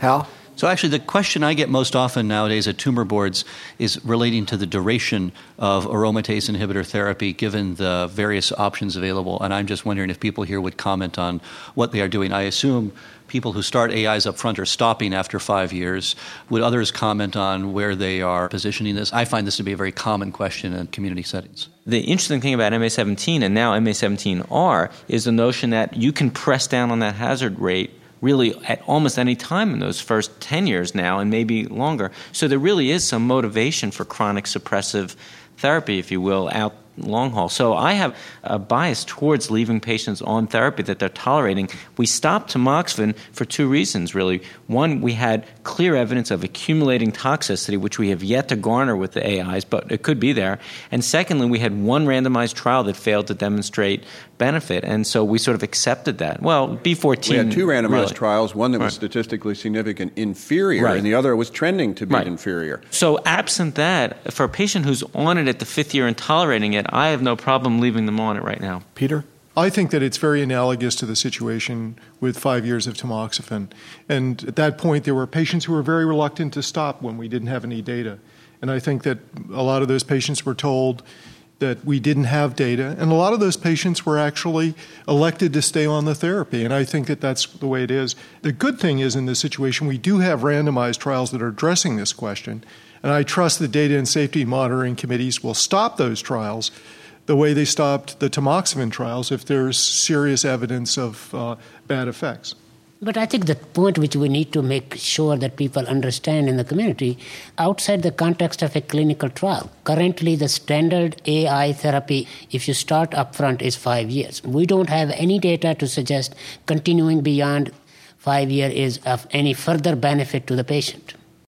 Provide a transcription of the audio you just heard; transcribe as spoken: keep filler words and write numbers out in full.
Hal? So actually, the question I get most often nowadays at tumor boards is relating to the duration of aromatase inhibitor therapy given the various options available. And I'm just wondering if people here would comment on what they are doing. I assume people who start A Is up front are stopping after five years. Would others comment on where they are positioning this? I find this to be a very common question in community settings. The interesting thing about M A seventeen and now M A seventeen R is the notion that you can press down on that hazard rate really at almost any time in those first ten years now and maybe longer. So there really is some motivation for chronic suppressive therapy, if you will, out long haul. So I have a bias towards leaving patients on therapy that they're tolerating. We stopped tamoxifen for two reasons, really. One, we had clear evidence of accumulating toxicity, which we have yet to garner with the A Is, but it could be there. And secondly, we had one randomized trial that failed to demonstrate benefit, and so we sort of accepted that. Well, B fourteen... We had two randomized really. trials, one that was right. statistically significant inferior, right. and the other was trending to be right. inferior. So absent that, for a patient who's on it at the fifth year and tolerating it, I have no problem leaving them on it right now. Peter? I think that it's very analogous to the situation with five years of tamoxifen. And at that point, there were patients who were very reluctant to stop when we didn't have any data. And I think that a lot of those patients were told that we didn't have data, and a lot of those patients were actually elected to stay on the therapy, and I think that that's the way it is. The good thing is in this situation, we do have randomized trials that are addressing this question, and I trust the data and safety monitoring committees will stop those trials the way they stopped the tamoxifen trials if there's serious evidence of uh, bad effects. But I think the point which we need to make sure that people understand in the community, outside the context of a clinical trial, currently the standard A I therapy, if you start upfront, is five years. We don't have any data to suggest continuing beyond five years is of any further benefit to the patient.